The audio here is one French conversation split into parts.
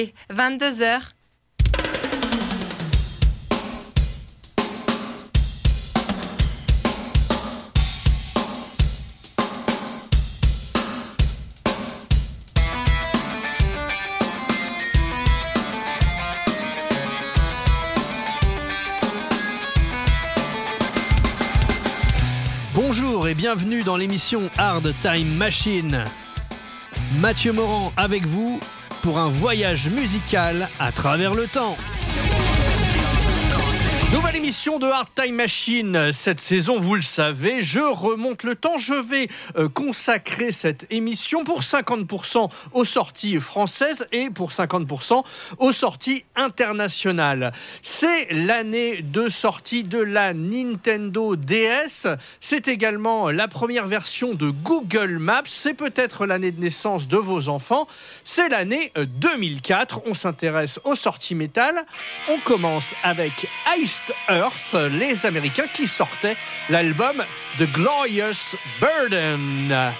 22h. Bonjour et bienvenue dans l'émission Hard Time Machine. Mathieu Morand avec vous pour un voyage musical à travers le temps. Nouvelle émission de Hard Time Machine. Cette saison, vous le savez, je remonte le temps. Je vais consacrer cette émission pour 50% aux sorties françaises et pour 50% aux sorties internationales. C'est l'année de sortie de la Nintendo DS. C'est également la première version de Google Maps. C'est peut-être l'année de naissance de vos enfants. C'est l'année 2004. On s'intéresse aux sorties métal. On commence avec Iced Earth, les Américains qui sortaient l'album The Glorious Burden.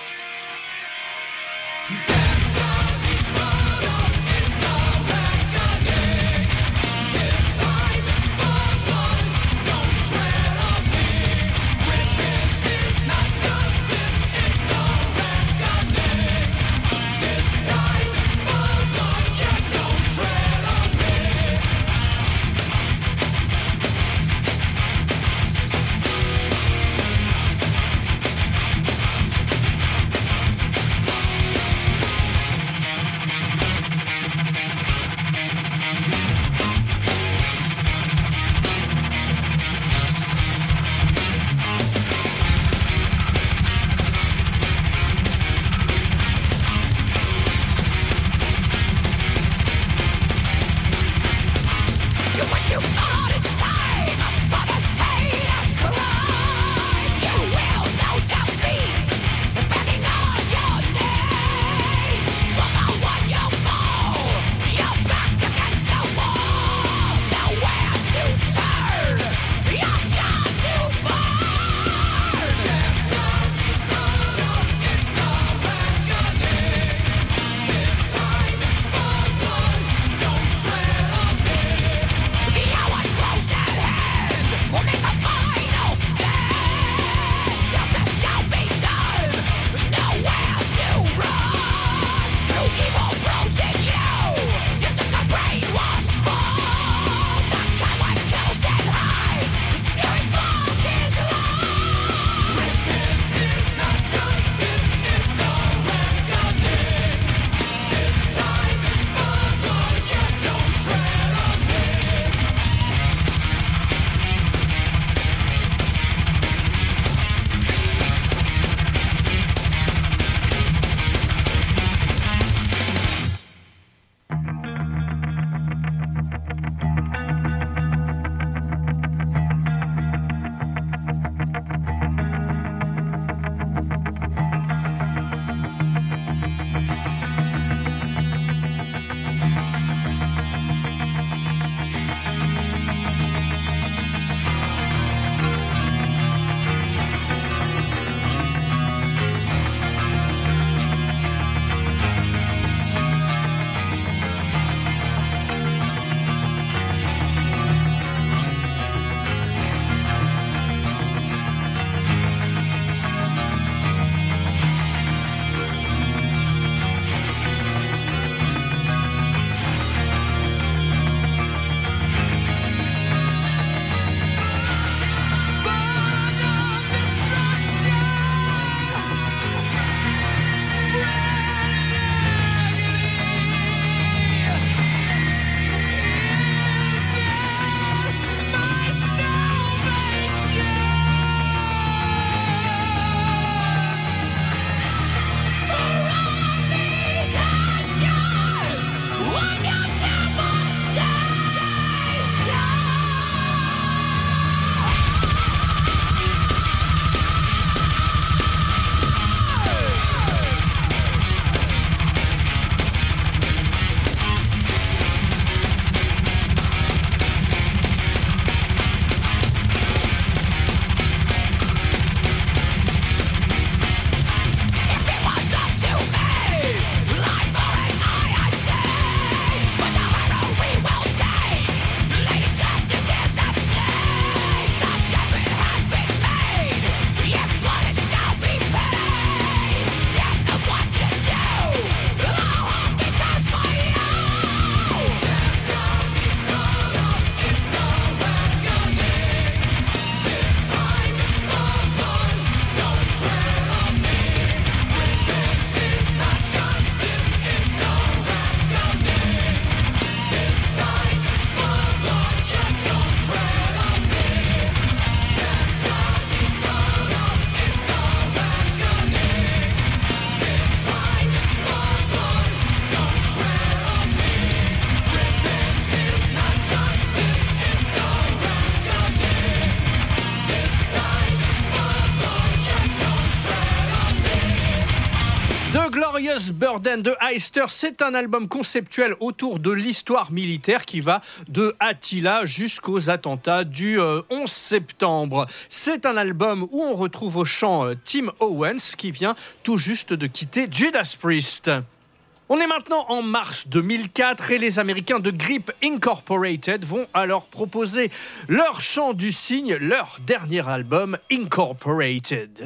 Glorious Burden de Heister, c'est un album conceptuel autour de l'histoire militaire qui va de Attila jusqu'aux attentats du 11 septembre. C'est un album où on retrouve au chant Tim Owens qui vient tout juste de quitter Judas Priest. On est maintenant en mars 2004 et les Américains de Grip Incorporated vont alors proposer leur chant du cygne, leur dernier album Incorporated.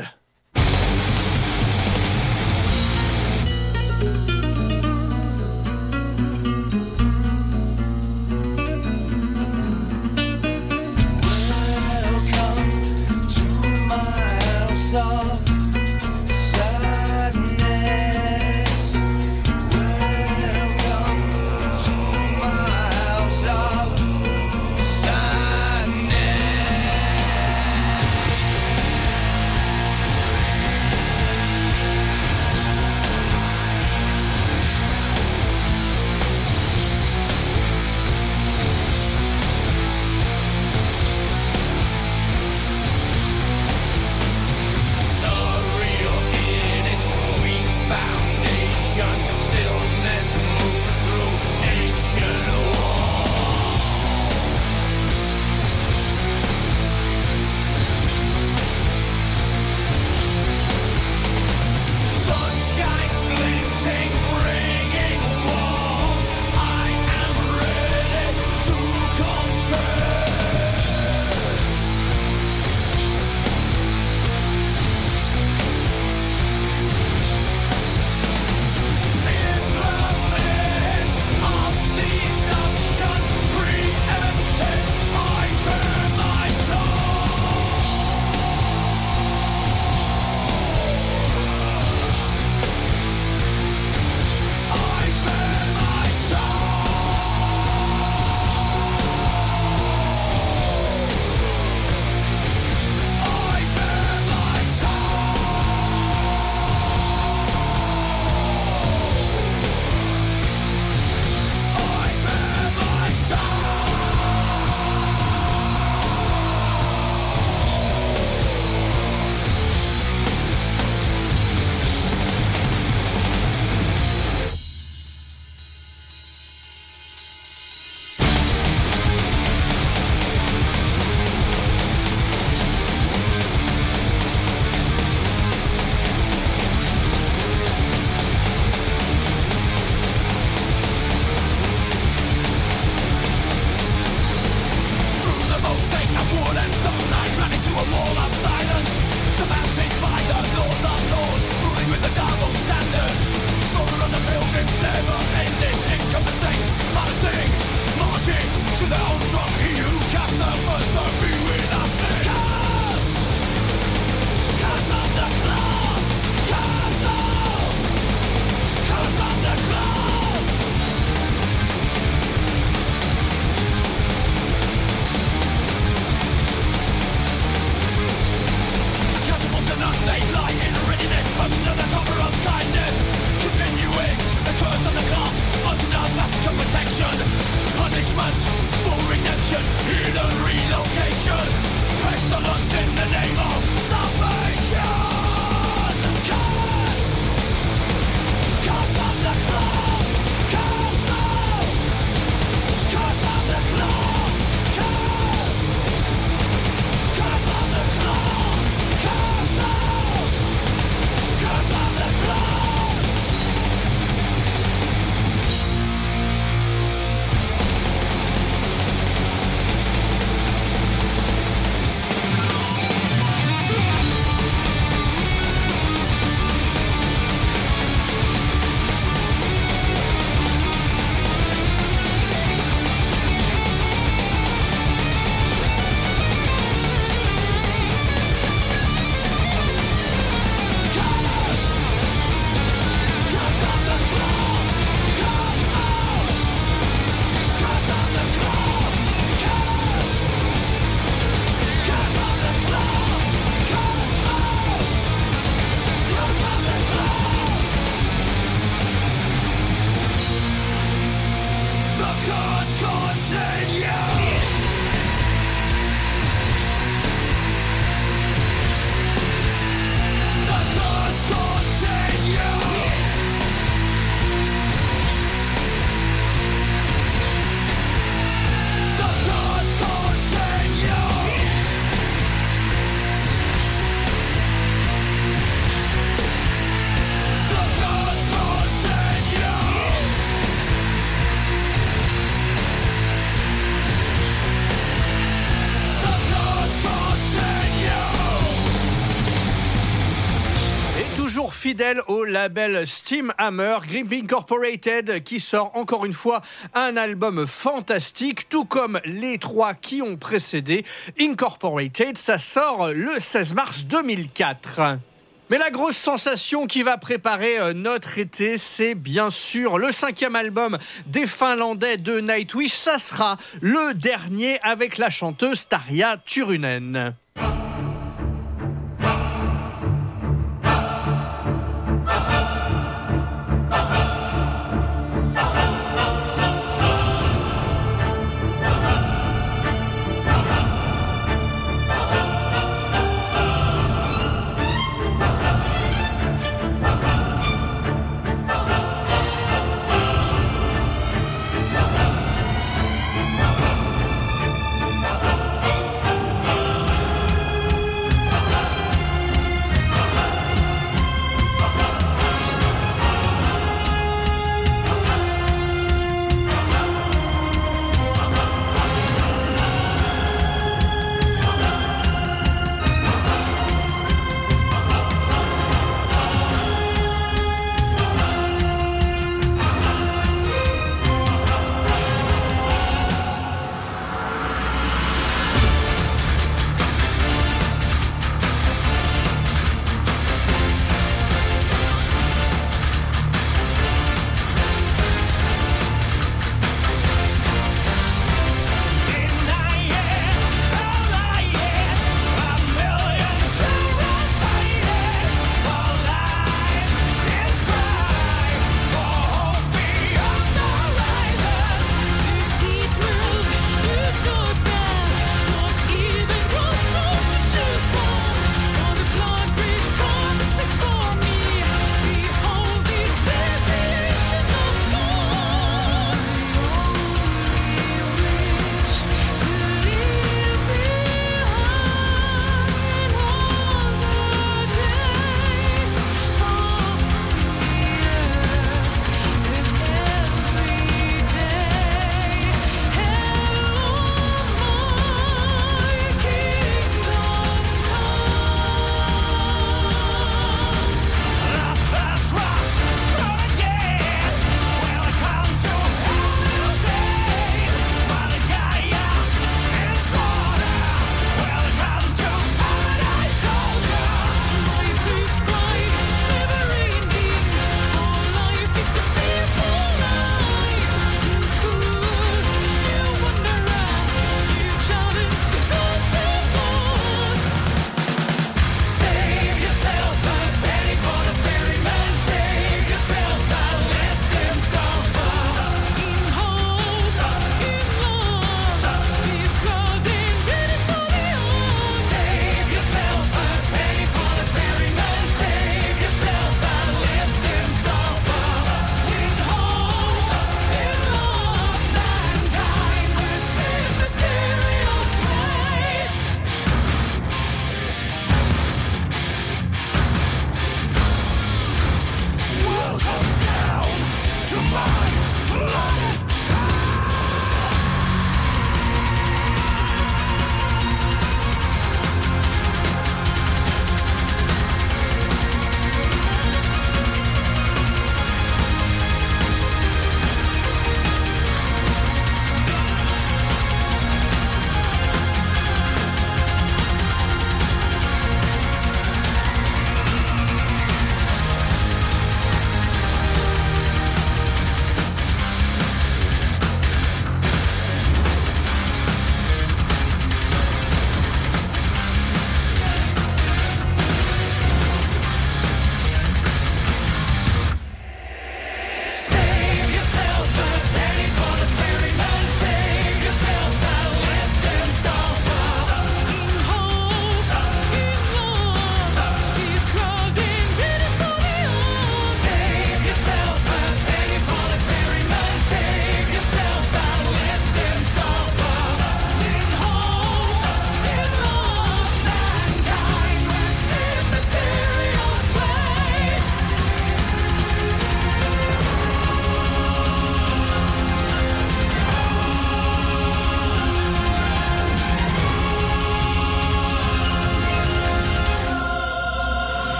fidèle au label Steam Hammer, Grip Incorporated qui sort encore une fois un album fantastique, tout comme les 3 qui ont précédé. Incorporated, ça sort le 16 mars 2004. Mais la grosse sensation qui va préparer notre été, c'est bien sûr le 5e album des Finlandais de Nightwish. Ça sera le dernier avec la chanteuse Tarja Turunen.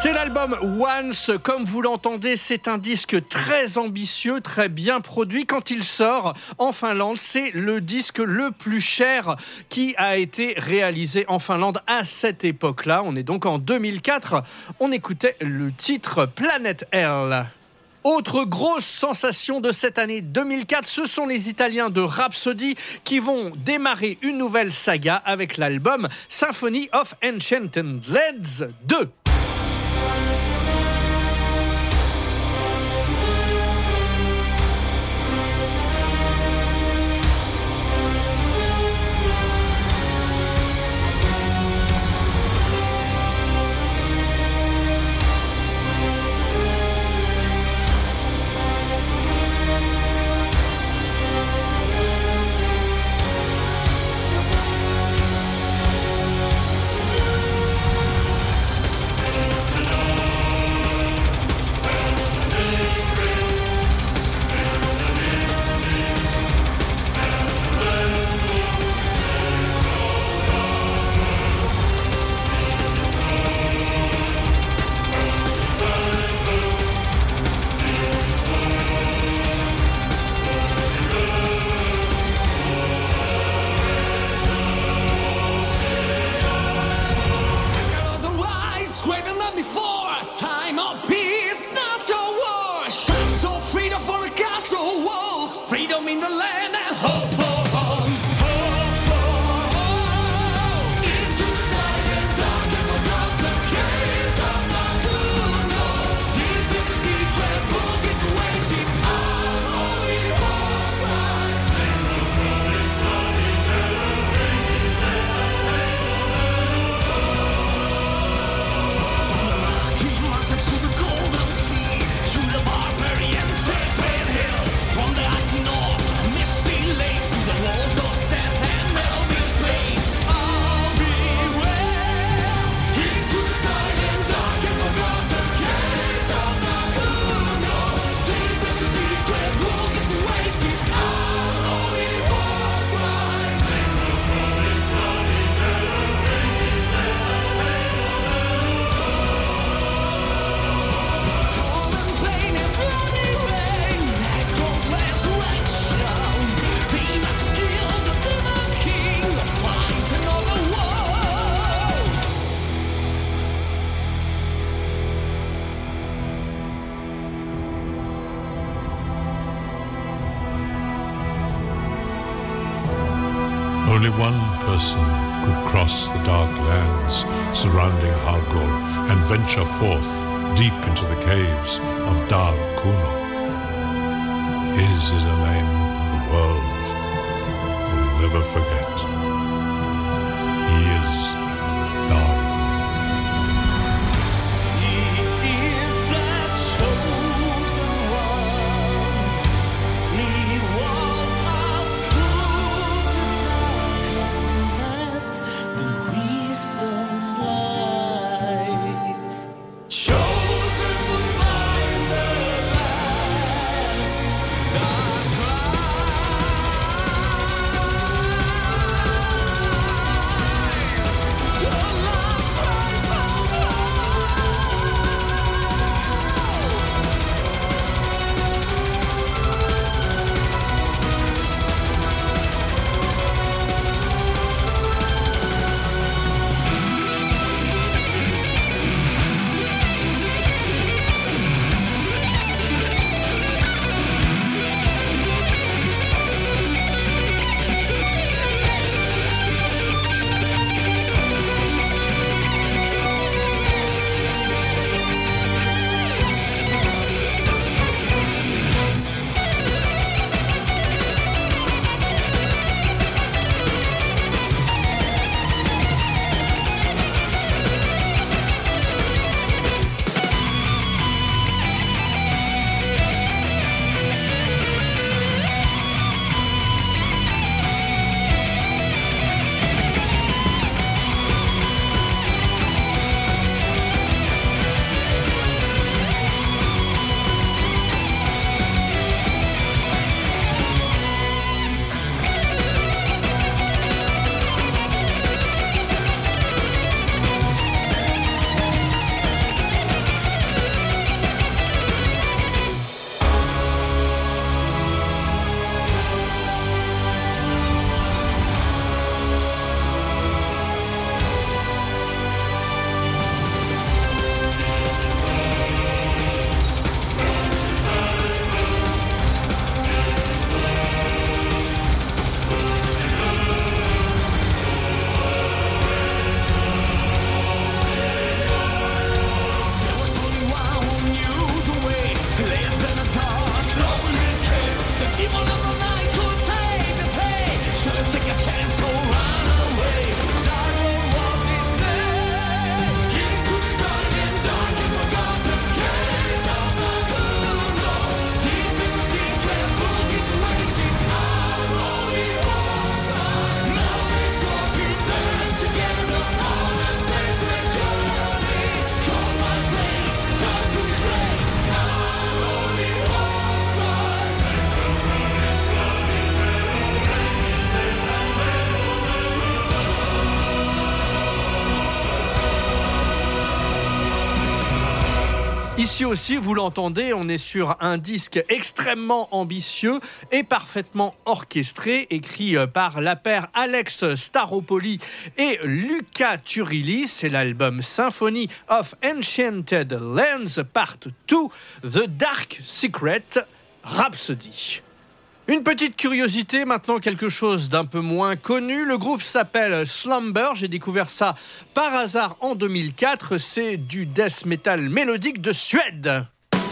C'est l'album Once, comme vous l'entendez, c'est un disque très ambitieux, très bien produit. Quand il sort en Finlande, c'est le disque le plus cher qui a été réalisé en Finlande à cette époque-là. On est donc en 2004. On écoutait le titre Planet Hell. Autre grosse sensation de cette année 2004, ce sont les Italiens de Rhapsody qui vont démarrer une nouvelle saga avec l'album Symphony of Enchanted Lands 2. Freedom in the land and hope for all. Hope for all. Into silent dark and forgotten caves of Nakuno. Deep in secret book is waiting. Our holy war cry. From his bloody generated from the Rocky Mountains to the Golden Sea, to the barbarian sacred hills, from the icy north, misty lakes, to the walls of Seth and Elvish plains. I'll beware. Into silent dark and forgotten caves of Nakuno. Deep in secret book is waiting. Our holy war cry. From his bloody generated torn and pain and bloody rain, echoes resurrection. He must kill the Demon King, fight another war. Only one person could cross the dark lands surrounding Halgor and venture forth deep into the caves of Dal Kuno. His is a name the world will never forget. He is Dal He is the chosen one. He walked out through the darkness and met the wisdom's light. Chosen to find the last dark cloud. Ici aussi, vous l'entendez, on est sur un disque extrêmement ambitieux et parfaitement orchestré, écrit par la paire Alex Staropoli et Luca Turilli. C'est l'album Symphony of Enchanted Lands Part 2, The Dark Secret Rhapsody. Une petite curiosité, maintenant quelque chose d'un peu moins connu. Le groupe s'appelle Slumber. J'ai découvert ça par hasard en 2004. C'est du death metal mélodique de Suède.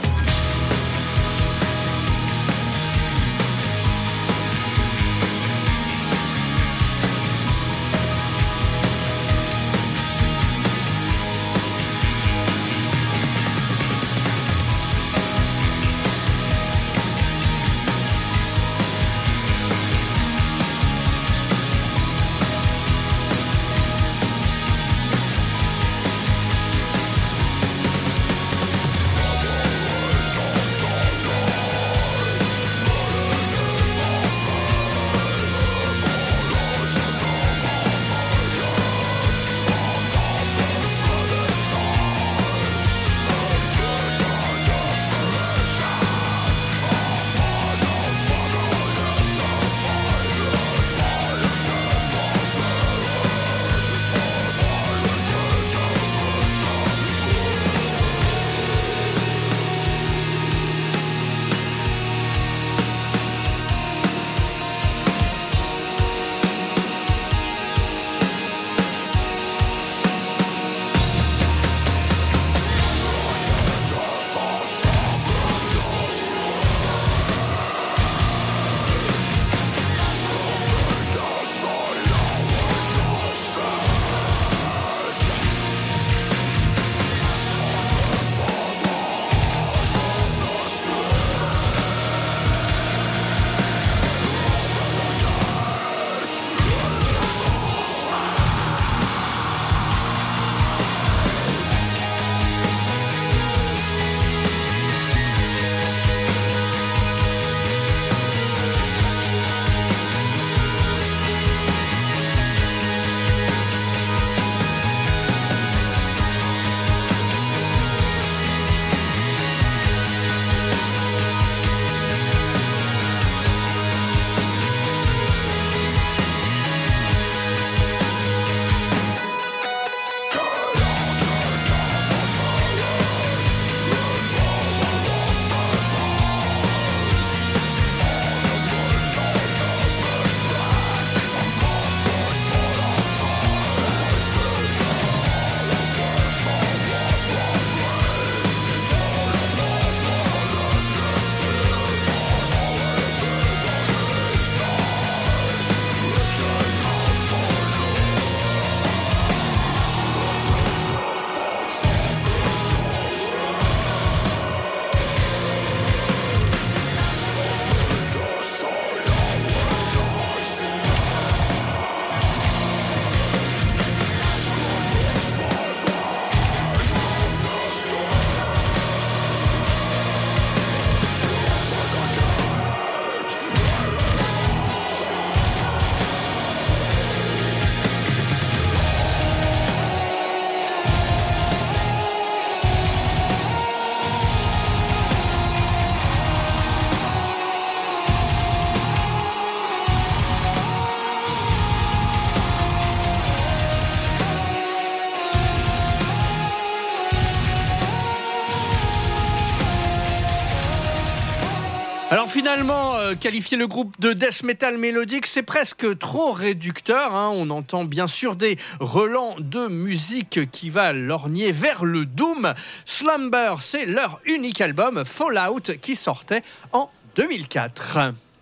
Alors finalement, qualifier le groupe de death metal mélodique, c'est presque trop réducteur. On entend bien sûr des relents de musique qui va lorgner vers le doom. Slumber, c'est leur unique album, Fallout, qui sortait en 2004.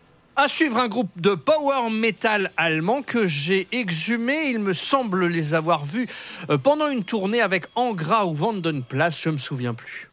À suivre, un groupe de power metal allemand que j'ai exhumé. Il me semble les avoir vus pendant une tournée avec Angra ou Vandenplatz, je ne me souviens plus.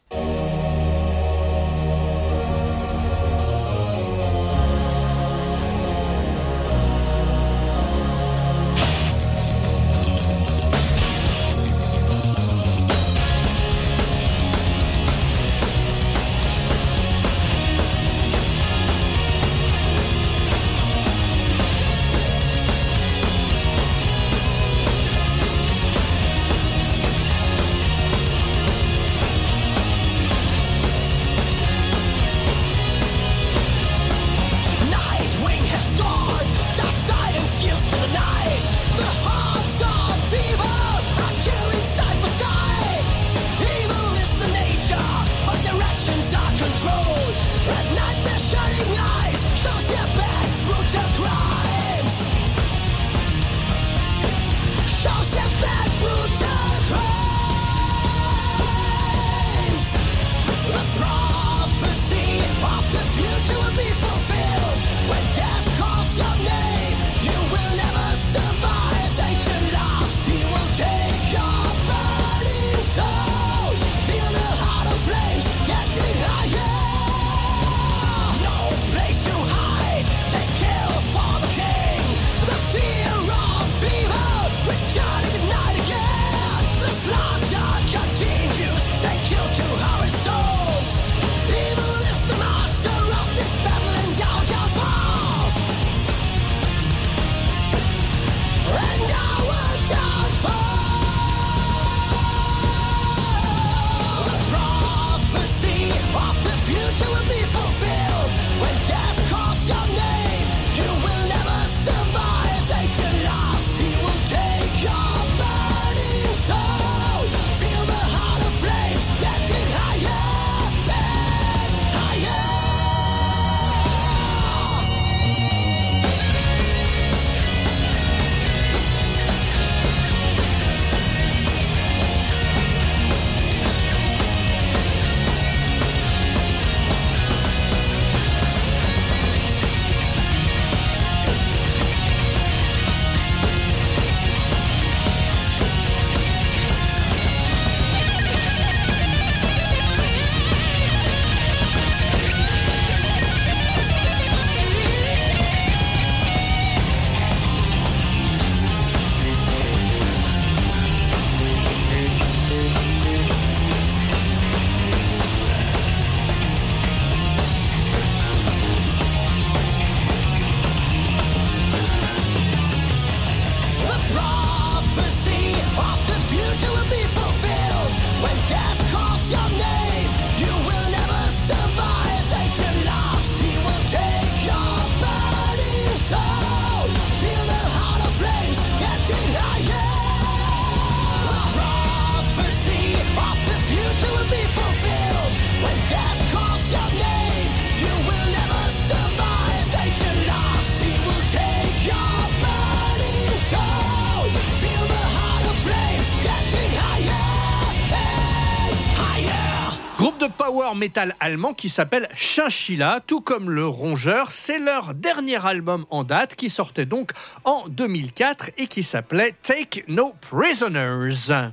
power metal allemand qui s'appelle Chinchilla, tout comme Le Rongeur. C'est leur dernier album en date qui sortait donc en 2004 et qui s'appelait Take No Prisoners.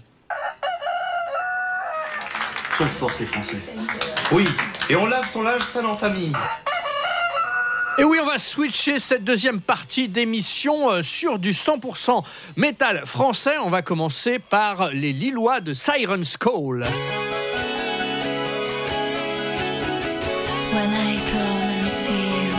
Sois fort, ces Français. Oui, et on lave son linge sale en famille. Et oui, on va switcher cette deuxième partie d'émission sur du 100% métal français. On va commencer par les Lillois de Siren's Call. When I come and see you,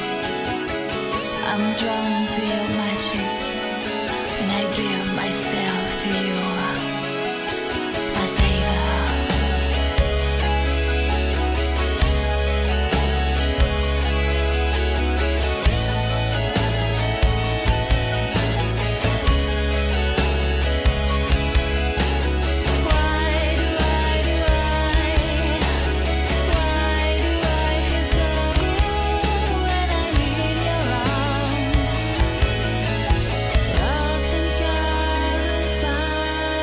I'm drawn to your magic, and I give myself to you, my savior. Loved and guided by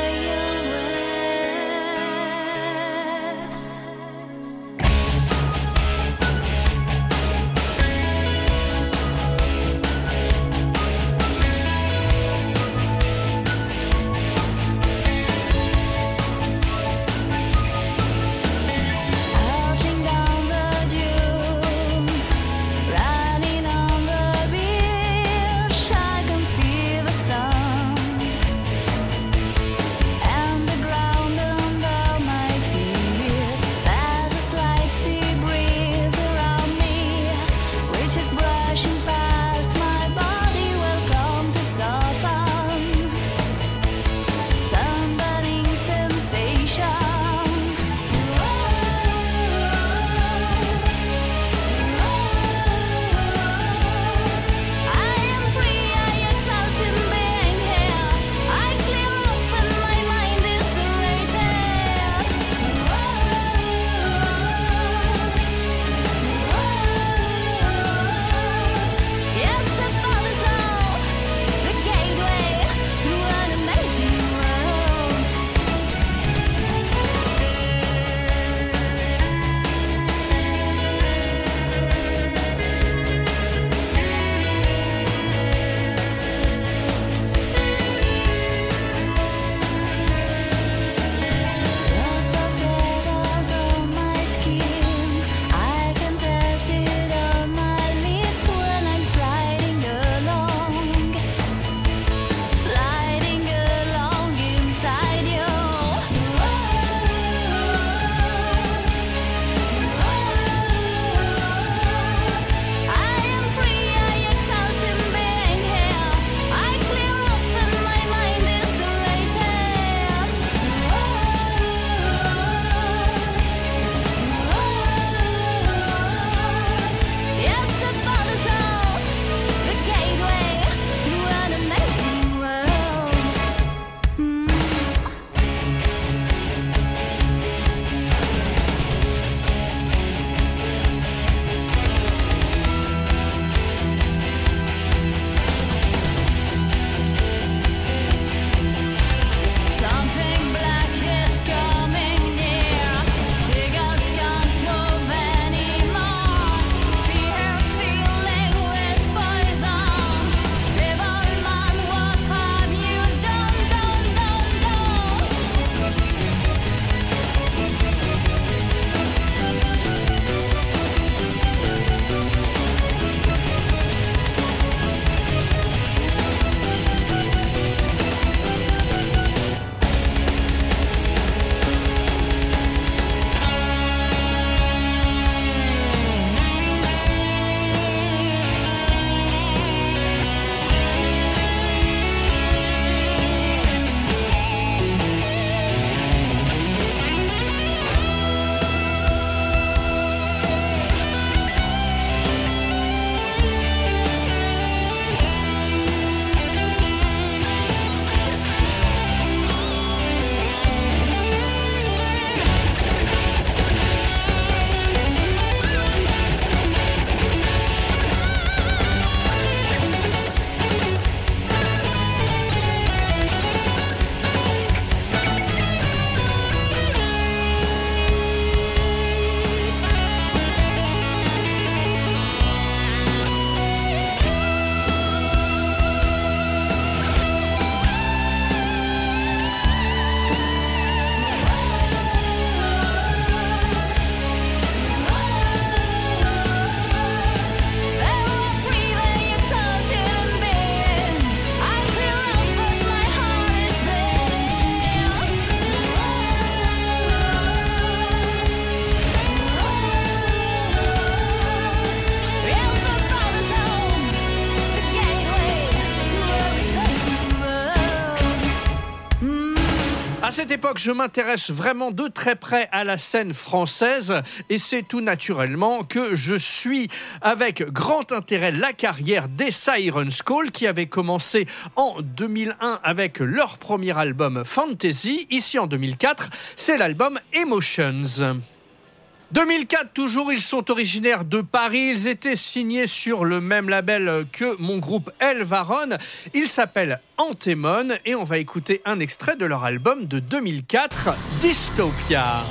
À cette époque, je m'intéresse vraiment de très près à la scène française et c'est tout naturellement que je suis avec grand intérêt la carrière des Siren's Call qui avait commencé en 2001 avec leur premier album Fantasy. Ici en 2004, c'est l'album Emotions. 2004 toujours, ils sont originaires de Paris, ils étaient signés sur le même label que mon groupe Elvaron. Ils s'appellent Antemon et on va écouter un extrait de leur album de 2004, Dystopia.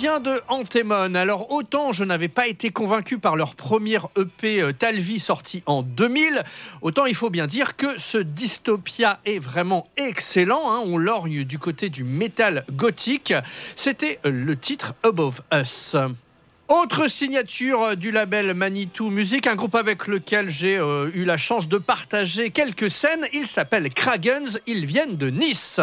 Parisiens de Antemone. Alors autant je n'avais pas été convaincu par leur premier EP Talvi sorti en 2000, autant il faut bien dire que ce Dystopia est vraiment excellent. On lorgne du côté du métal gothique. C'était le titre Above Us. Autre signature du label Manitou Music, un groupe avec lequel j'ai eu la chance de partager quelques scènes. Il s'appelle Kragens, ils viennent de Nice.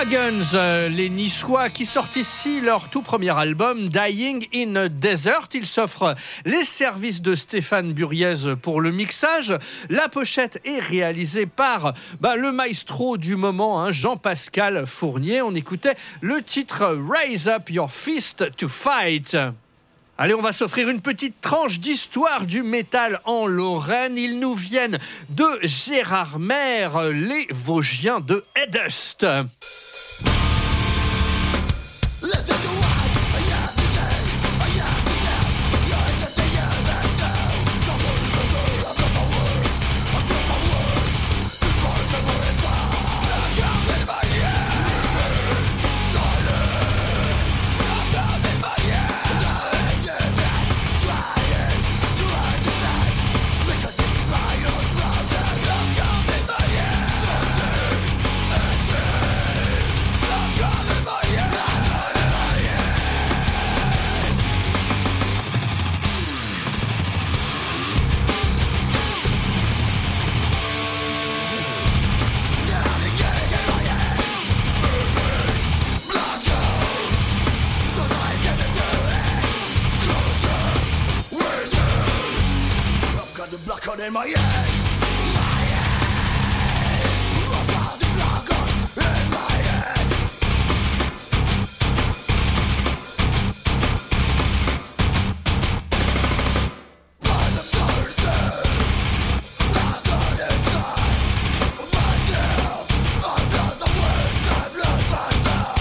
Dragons, les Niçois qui sortent ici leur tout premier album Dying in a Desert. Ils s'offrent les services de Stéphane Buriez pour le mixage. La pochette est réalisée par le maestro du moment, Jean-Pascal Fournier. On écoutait le titre Raise Up Your Fist to Fight. Allez, on va s'offrir une petite tranche d'histoire du métal en Lorraine. Ils nous viennent de Gérardmer, les Vosgiens de Heddust. In my head, I've got the block in my head. By the Thursday, I got inside of myself. I've lost the words, I've lost myself.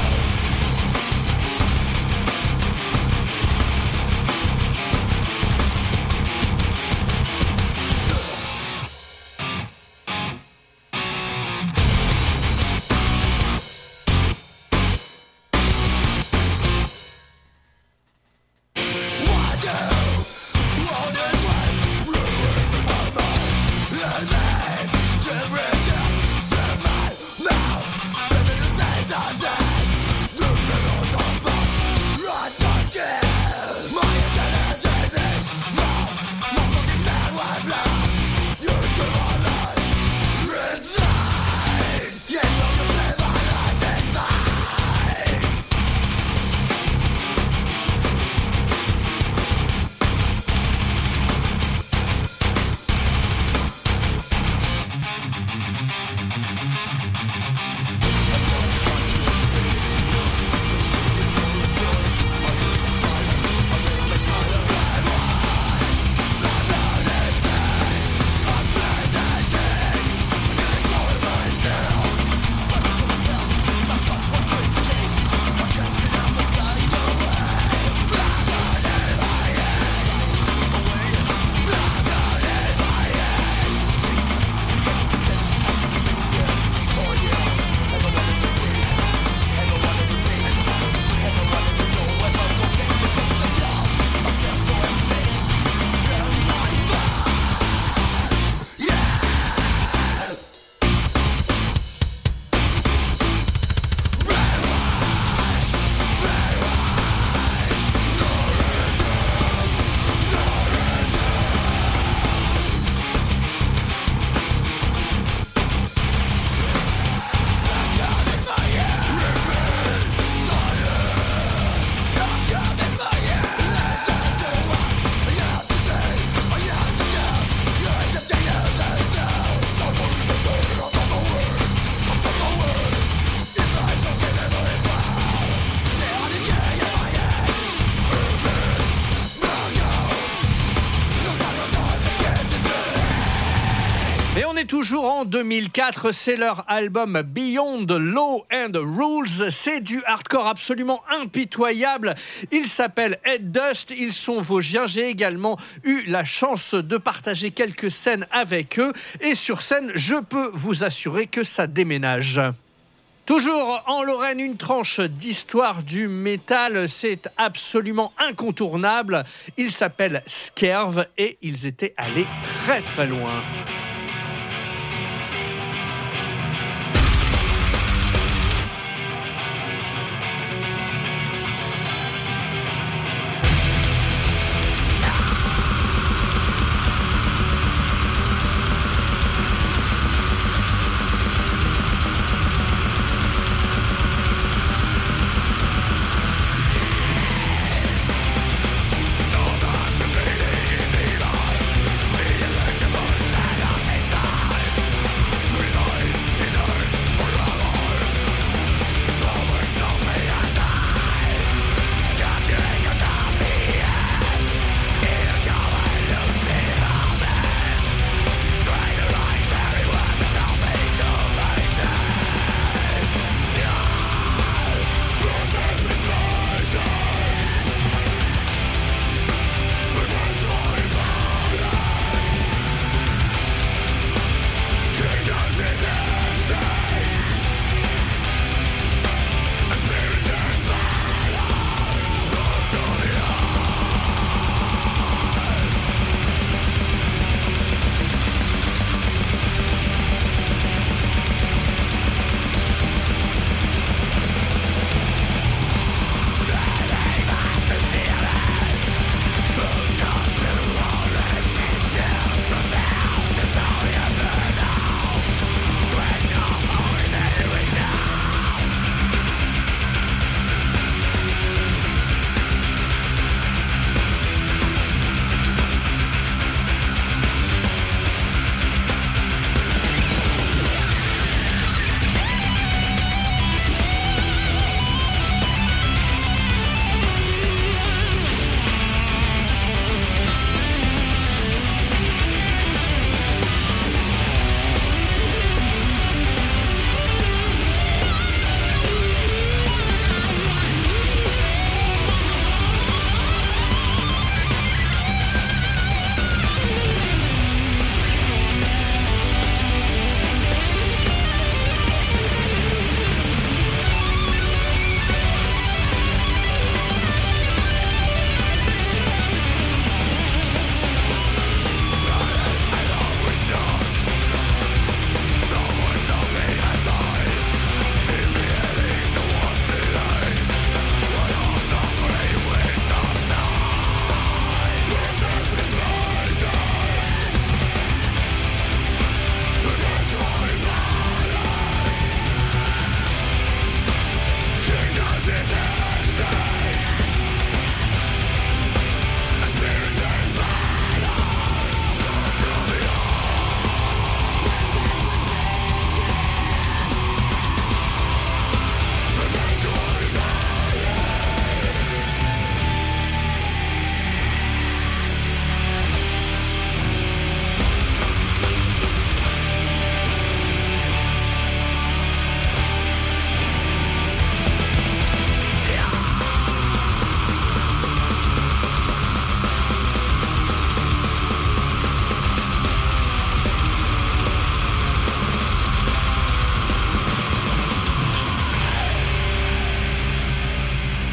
Toujours en 2004, c'est leur album Beyond Law and Rules. C'est du hardcore absolument impitoyable. Ils s'appellent Heddust, ils sont vosgiens. J'ai également eu la chance de partager quelques scènes avec eux. Et sur scène, je peux vous assurer que ça déménage. Toujours en Lorraine, une tranche d'histoire du métal, c'est absolument incontournable. Ils s'appellent Skerv et ils étaient allés très très loin.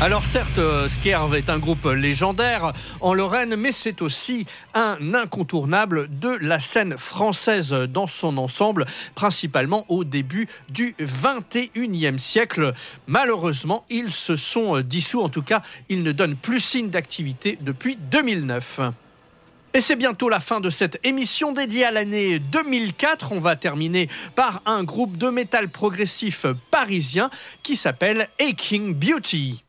Alors certes, Skierv est un groupe légendaire en Lorraine, mais c'est aussi un incontournable de la scène française dans son ensemble, principalement au début du XXIe siècle. Malheureusement, ils se sont dissous, en tout cas, ils ne donnent plus signe d'activité depuis 2009. Et c'est bientôt la fin de cette émission dédiée à l'année 2004. On va terminer par un groupe de métal progressif parisien qui s'appelle Aching Beauty.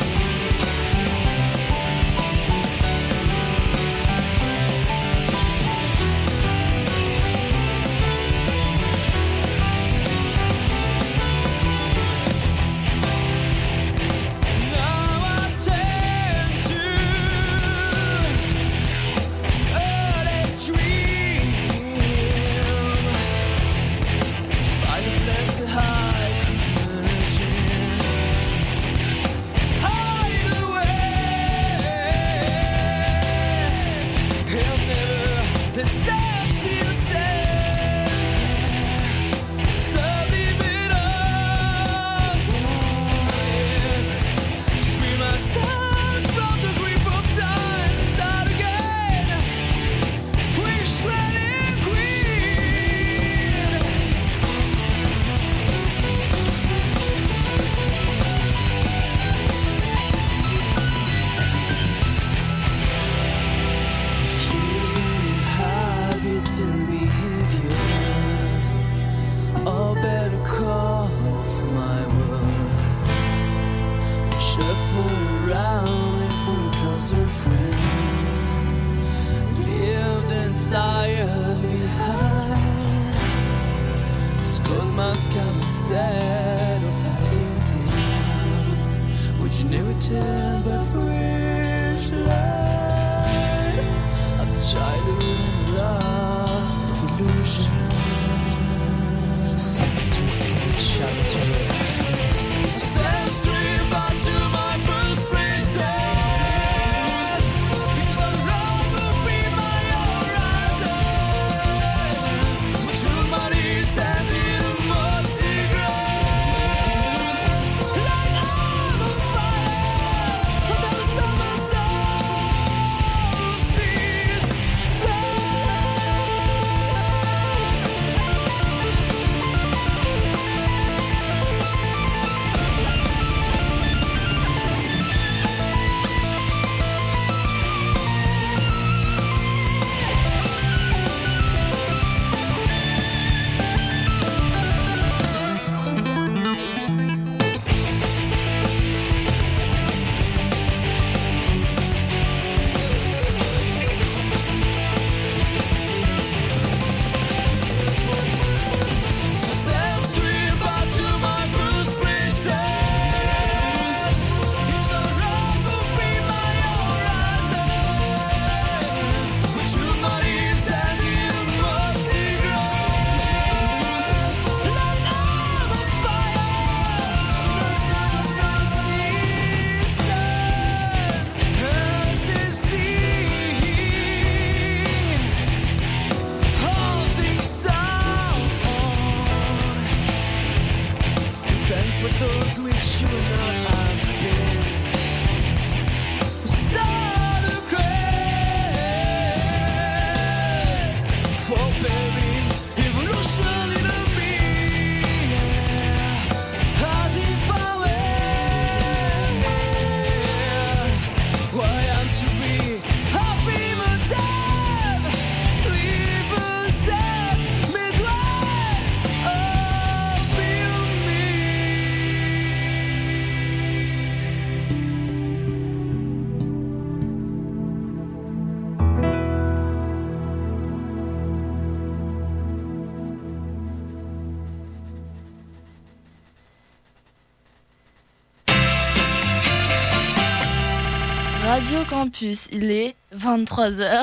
Close my scars instead of hiding them. Would you never turn by fresh light of the childhood and loss of illusion? Sing through shelter. Step straight back to my birthplace. Those which you and I have been. Start a quest for baby evolution in me, as if I were why I'm to be happy my time. Live a self midway of me. Radio Campus, il est 23h.